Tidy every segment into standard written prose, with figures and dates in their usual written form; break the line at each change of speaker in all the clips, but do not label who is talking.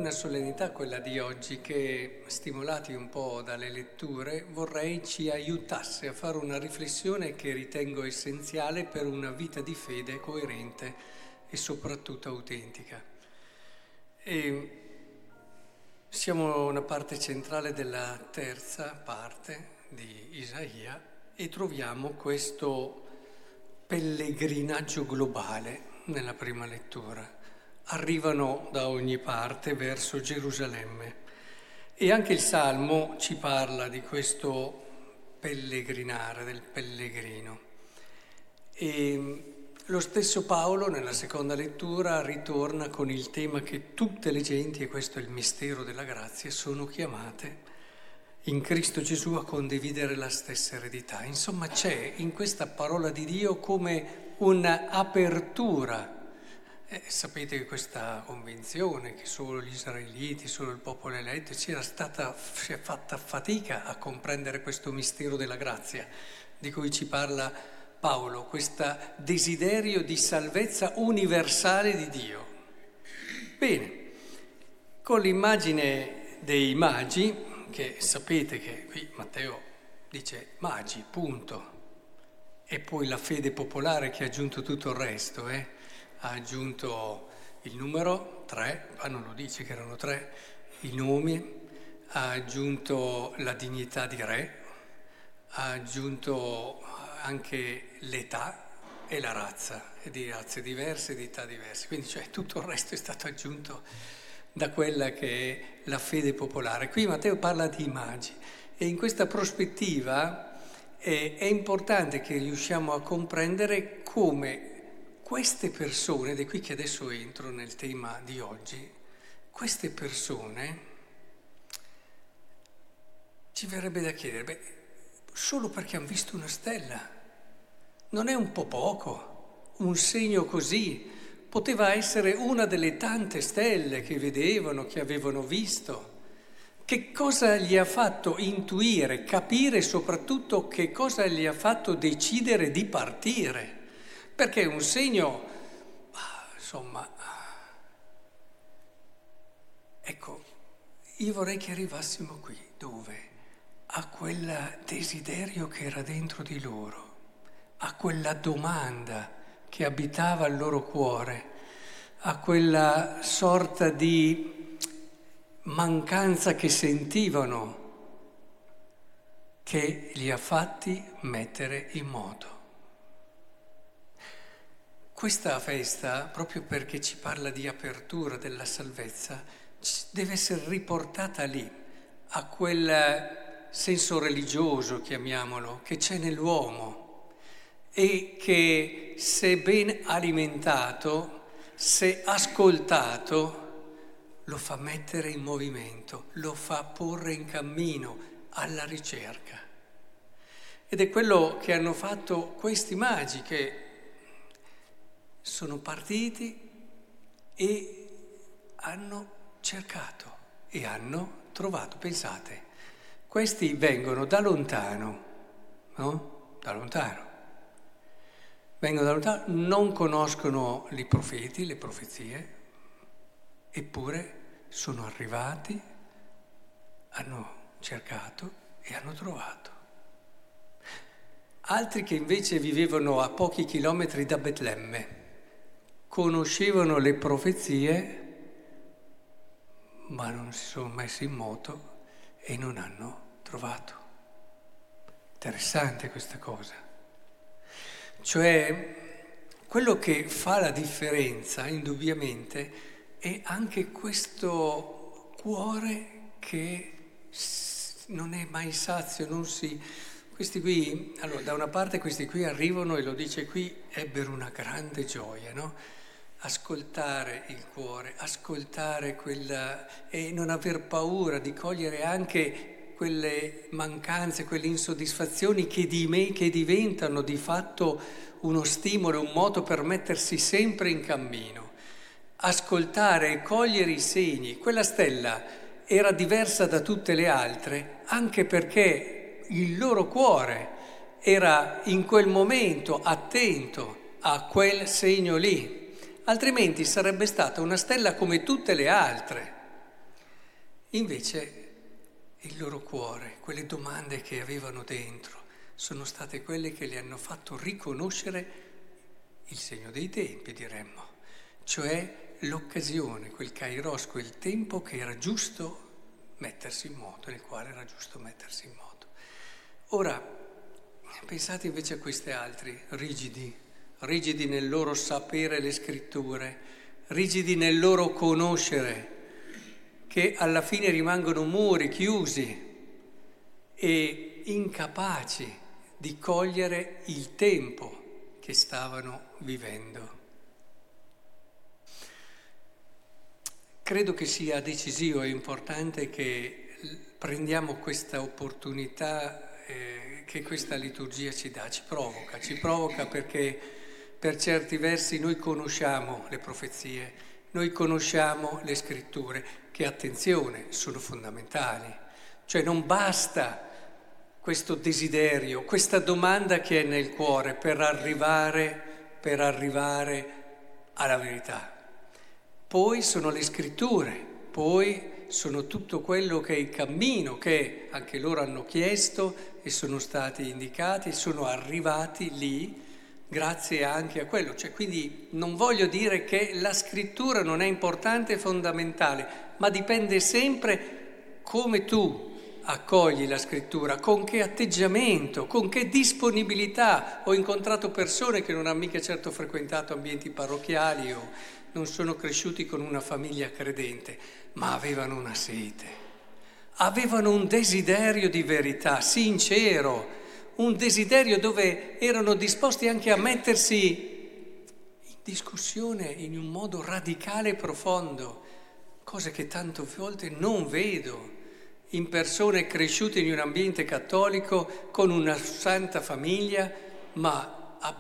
una solennità quella di oggi che, stimolati un po' dalle letture, vorrei ci aiutasse a fare una riflessione che ritengo essenziale per una vita di fede coerente e soprattutto autentica. E siamo una parte centrale della terza parte di Isaia e troviamo questo pellegrinaggio globale nella prima lettura. Arrivano da ogni parte verso Gerusalemme e anche il Salmo ci parla di questo pellegrinare, del pellegrino. E lo stesso Paolo nella seconda lettura ritorna con il tema che tutte le genti, e questo è il mistero della grazia, sono chiamate in Cristo Gesù a condividere la stessa eredità. Insomma, c'è in questa parola di Dio come un'apertura. Sapete che questa convinzione che solo gli israeliti, solo il popolo eletto, si è fatta fatica a comprendere questo mistero della grazia di cui ci parla Paolo, questo desiderio di salvezza universale di Dio. Bene, con l'immagine dei magi, che sapete che qui Matteo dice magi, punto, e poi la fede popolare che ha aggiunto tutto il resto, ha aggiunto il numero 3, ma non lo dice che erano 3, i nomi, ha aggiunto la dignità di re, ha aggiunto anche l'età e la razza, e di razze diverse, di età diverse. Quindi cioè, tutto il resto è stato aggiunto da quella che è la fede popolare. Qui Matteo parla di magi e in questa prospettiva è importante che riusciamo a comprendere come queste persone, ed è qui che adesso entro nel tema di oggi, queste persone, ci verrebbe da chiedere, solo perché hanno visto una stella, non è un po' poco, un segno così, poteva essere una delle tante stelle che vedevano, che avevano visto. Che cosa gli ha fatto intuire, capire soprattutto che cosa gli ha fatto decidere di partire? Perché un segno, insomma, ecco, io vorrei che arrivassimo qui, dove? A quel desiderio che era dentro di loro, a quella domanda che abitava il loro cuore, a quella sorta di mancanza che sentivano, che li ha fatti mettere in moto. Questa festa, proprio perché ci parla di apertura della salvezza, deve essere riportata lì, a quel senso religioso, chiamiamolo, che c'è nell'uomo e che, se ben alimentato, se ascoltato, lo fa mettere in movimento, lo fa porre in cammino alla ricerca. Ed è quello che hanno fatto questi magi che sono partiti e hanno cercato e hanno trovato. Pensate, questi vengono da lontano, no? Da lontano. Vengono da lontano, non conoscono i profeti, le profezie, eppure sono arrivati, hanno cercato e hanno trovato. Altri che invece vivevano a pochi chilometri da Betlemme, conoscevano le profezie, ma non si sono messi in moto e non hanno trovato. Interessante questa cosa. Cioè, quello che fa la differenza, indubbiamente, è anche questo cuore che non è mai sazio, non si... Questi qui, allora, da una parte questi qui arrivano, e lo dice qui, ebbero una grande gioia, no? Ascoltare il cuore, ascoltare quella... e non aver paura di cogliere anche quelle mancanze, quelle insoddisfazioni che diventano di fatto uno stimolo, un modo per mettersi sempre in cammino. Ascoltare e cogliere i segni. Quella stella era diversa da tutte le altre anche perché il loro cuore era in quel momento attento a quel segno lì, altrimenti sarebbe stata una stella come tutte le altre. Invece il loro cuore, quelle domande che avevano dentro, sono state quelle che le hanno fatto riconoscere il segno dei tempi, diremmo, cioè l'occasione, quel kairos, quel tempo che era giusto mettersi in moto, nel quale era giusto mettersi in moto. Ora, pensate invece a questi altri, rigidi nel loro sapere le scritture, rigidi nel loro conoscere, che alla fine rimangono muri chiusi e incapaci di cogliere il tempo che stavano vivendo. Credo che sia decisivo e importante che prendiamo questa opportunità che questa liturgia ci dà, ci provoca perché per certi versi noi conosciamo le profezie, noi conosciamo le scritture, che attenzione, sono fondamentali. Cioè non basta questo desiderio, questa domanda che è nel cuore per arrivare alla verità. Poi sono le scritture, poi sono tutto quello che è il cammino che anche loro hanno chiesto e sono stati indicati, sono arrivati lì grazie anche a quello. Cioè, quindi non voglio dire che la scrittura non è importante e fondamentale, ma dipende sempre come tu accogli la scrittura, con che atteggiamento, con che disponibilità. Ho incontrato persone che non hanno mica certo frequentato ambienti parrocchiali o non sono cresciuti con una famiglia credente, ma avevano una sete, avevano un desiderio di verità sincero, un desiderio dove erano disposti anche a mettersi in discussione in un modo radicale e profondo, cose che tante volte non vedo in persone cresciute in un ambiente cattolico con una santa famiglia, ma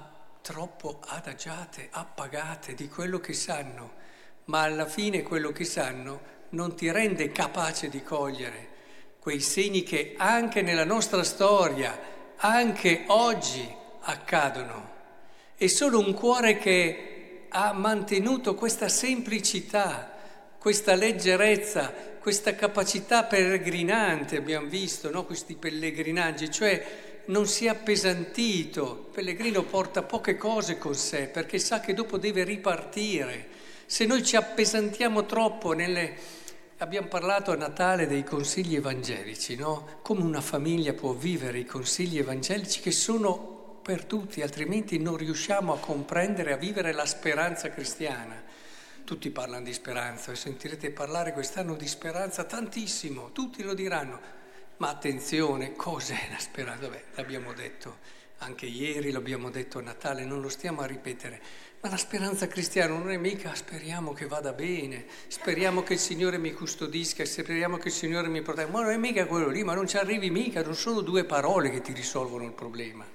troppo adagiate, appagate di quello che sanno, ma alla fine quello che sanno non ti rende capace di cogliere quei segni che anche nella nostra storia, anche oggi accadono. È solo un cuore che ha mantenuto questa semplicità, questa leggerezza, questa capacità peregrinante, abbiamo visto, no? Questi pellegrinaggi, cioè non si è appesantito. Il pellegrino porta poche cose con sé perché sa che dopo deve ripartire. Se noi ci appesantiamo troppo Abbiamo parlato a Natale dei consigli evangelici, no? Come una famiglia può vivere i consigli evangelici che sono per tutti, altrimenti non riusciamo a comprendere, a vivere la speranza cristiana. Tutti parlano di speranza, e sentirete parlare quest'anno di speranza tantissimo, tutti lo diranno. Ma attenzione, cos'è la speranza? Beh, l'abbiamo detto anche ieri, l'abbiamo detto a Natale, non lo stiamo a ripetere. Ma la speranza cristiana non è mica speriamo che vada bene, speriamo che il Signore mi custodisca, speriamo che il Signore mi protegga. Ma non è mica quello lì, ma non ci arrivi mica, non sono 2 parole che ti risolvono il problema.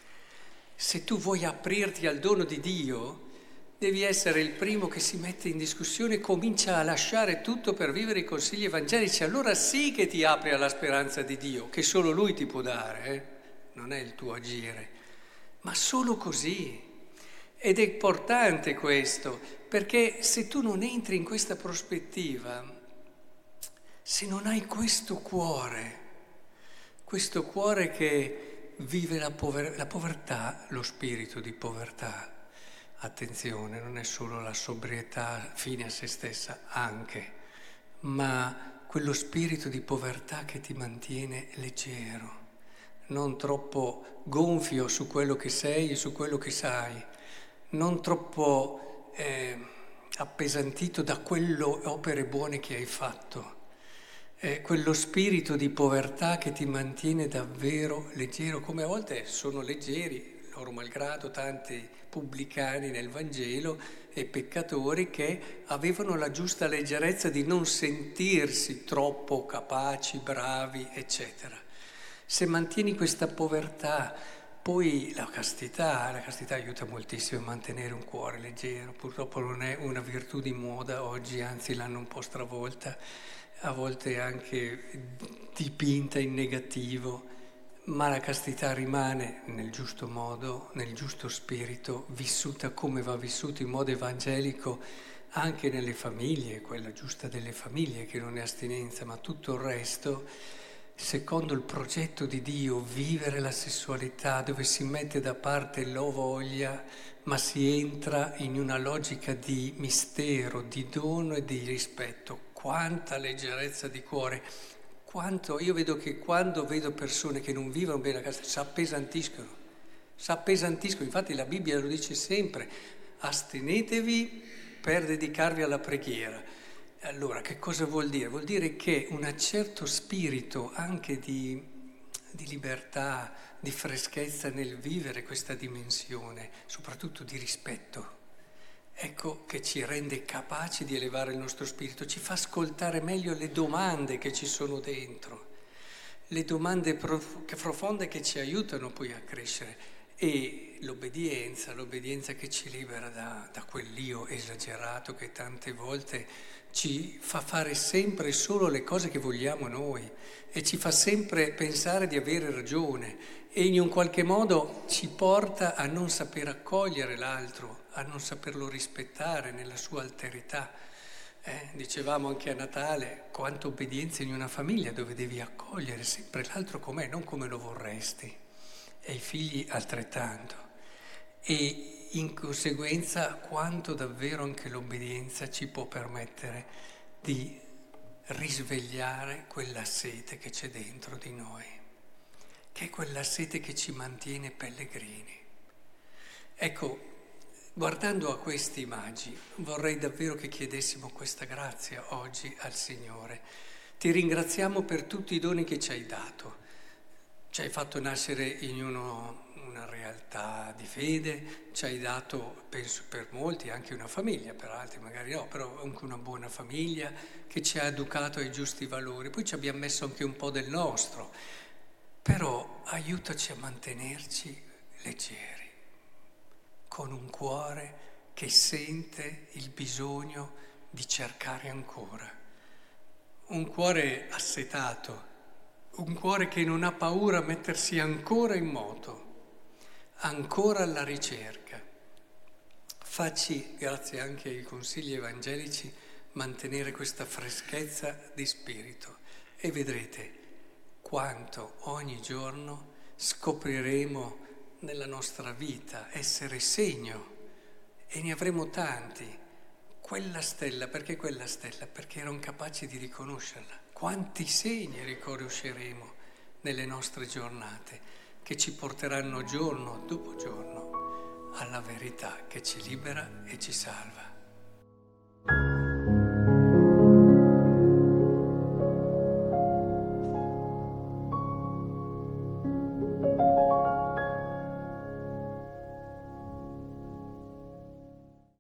Se tu vuoi aprirti al dono di Dio, devi essere il primo che si mette in discussione e comincia a lasciare tutto per vivere i consigli evangelici. Allora sì che ti apri alla speranza di Dio, che solo Lui ti può dare, non è il tuo agire, ma solo così. Ed è importante questo, perché se tu non entri in questa prospettiva, se non hai questo cuore che vive la povertà, lo spirito di povertà, attenzione, non è solo la sobrietà fine a se stessa, anche, ma quello spirito di povertà che ti mantiene leggero, non troppo gonfio su quello che sei e su quello che sai, non troppo appesantito da quelle opere buone che hai fatto. Quello spirito di povertà che ti mantiene davvero leggero, come a volte sono leggeri, loro malgrado, tanti pubblicani nel Vangelo e peccatori che avevano la giusta leggerezza di non sentirsi troppo capaci, bravi, eccetera. Se mantieni questa povertà, poi la castità aiuta moltissimo a mantenere un cuore leggero, purtroppo non è una virtù di moda oggi, anzi l'hanno un po' stravolta, a volte anche dipinta in negativo, ma la castità rimane nel giusto modo, nel giusto spirito, vissuta come va vissuta in modo evangelico, anche nelle famiglie, quella giusta delle famiglie che non è astinenza, ma tutto il resto, secondo il progetto di Dio, vivere la sessualità dove si mette da parte l'ho voglia, ma si entra in una logica di mistero, di dono e di rispetto. Quanta leggerezza di cuore, quanto io vedo che quando vedo persone che non vivono bene la casa, si appesantiscono, infatti la Bibbia lo dice sempre, astenetevi per dedicarvi alla preghiera. Allora, che cosa vuol dire? Vuol dire che un certo spirito anche di libertà, di freschezza nel vivere questa dimensione, soprattutto di rispetto, ecco che ci rende capaci di elevare il nostro spirito, ci fa ascoltare meglio le domande che ci sono dentro, le domande profonde che ci aiutano poi a crescere. E l'obbedienza che ci libera da quell'io esagerato che tante volte ci fa fare sempre solo le cose che vogliamo noi e ci fa sempre pensare di avere ragione e in un qualche modo ci porta a non saper accogliere l'altro, a non saperlo rispettare nella sua alterità. Dicevamo anche a Natale quanta obbedienza in una famiglia dove devi accogliere sempre l'altro com'è, non come lo vorresti. E i figli altrettanto. E in conseguenza quanto davvero anche l'obbedienza ci può permettere di risvegliare quella sete che c'è dentro di noi, che è quella sete che ci mantiene pellegrini. Ecco, guardando a questi magi, vorrei davvero che chiedessimo questa grazia oggi al Signore. Ti ringraziamo per tutti i doni che ci hai dato. Ci hai fatto nascere in una realtà di fede, ci hai dato, penso per molti, anche una famiglia, per altri magari no, però anche una buona famiglia che ci ha educato ai giusti valori. Poi ci abbiamo messo anche un po' del nostro, però aiutaci a mantenerci leggeri, con un cuore che sente il bisogno di cercare ancora, un cuore assetato. Un cuore che non ha paura a mettersi ancora in moto, ancora alla ricerca. Facci, grazie anche ai consigli evangelici, mantenere questa freschezza di spirito e vedrete quanto ogni giorno scopriremo nella nostra vita essere segno e ne avremo tanti. Quella stella, perché quella stella? Perché erano capaci di riconoscerla. Quanti segni riconosceremo nelle nostre giornate che ci porteranno giorno dopo giorno alla verità che ci libera e ci salva.